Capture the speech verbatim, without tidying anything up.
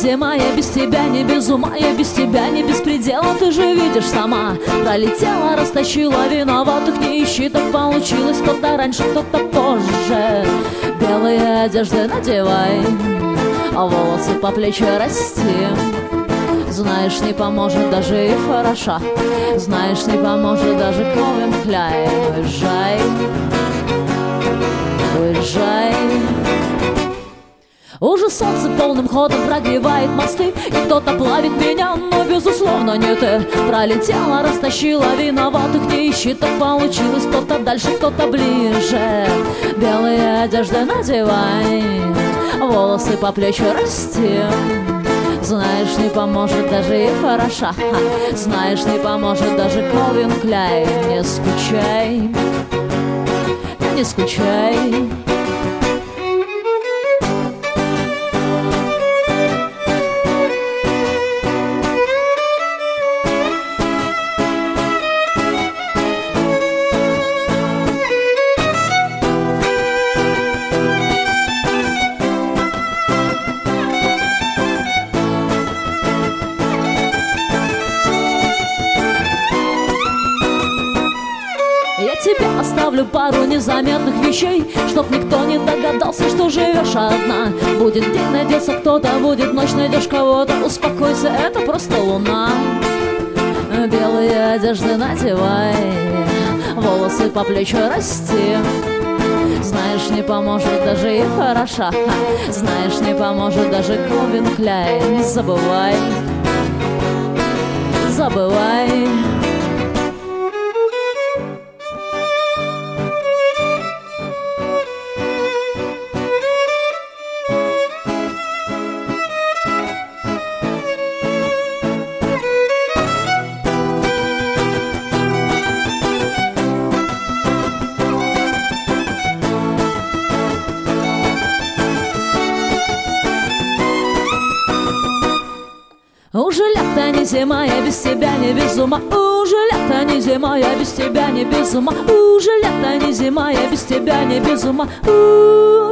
зима, я без тебя не без ума, я без тебя не без предела, ты же видишь сама. Пролетела, растащила, виноватых не ищи, так получилось, кто-то раньше, кто-то позже. Белые одежды надевай, а волосы по плечи расти. Знаешь, не поможет даже и хороша, знаешь, не поможет даже Calvin Klein. Уезжай, уезжай. Уже солнце полным ходом прогревает мосты, и кто-то плавит меня, но безусловно не ты. Пролетела, растащила, виноватых не ищи, так получилось, кто-то дальше, кто-то ближе. Белые одежды надевай, волосы по плечи расти. Знаешь, не поможет даже и хороша, знаешь, не поможет даже Calvin Klein. Не скучай, не скучай. Я тебе оставлю пару незаметных вещей, чтоб никто не догадался, что живешь одна. Будет день, найдется кто-то, будет ночь, найдешь кого-то. Успокойся, это просто луна. Белые одежды надевай, волосы по плечу расти. Знаешь, не поможет даже и хороша, знаешь, не поможет даже Calvin Klein. Не забывай, забывай. Уже лето не зима, я без тебя не без ума. Уже лето не зима, я без тебя не без ума. Уже лето не зима, я без тебя не без ума.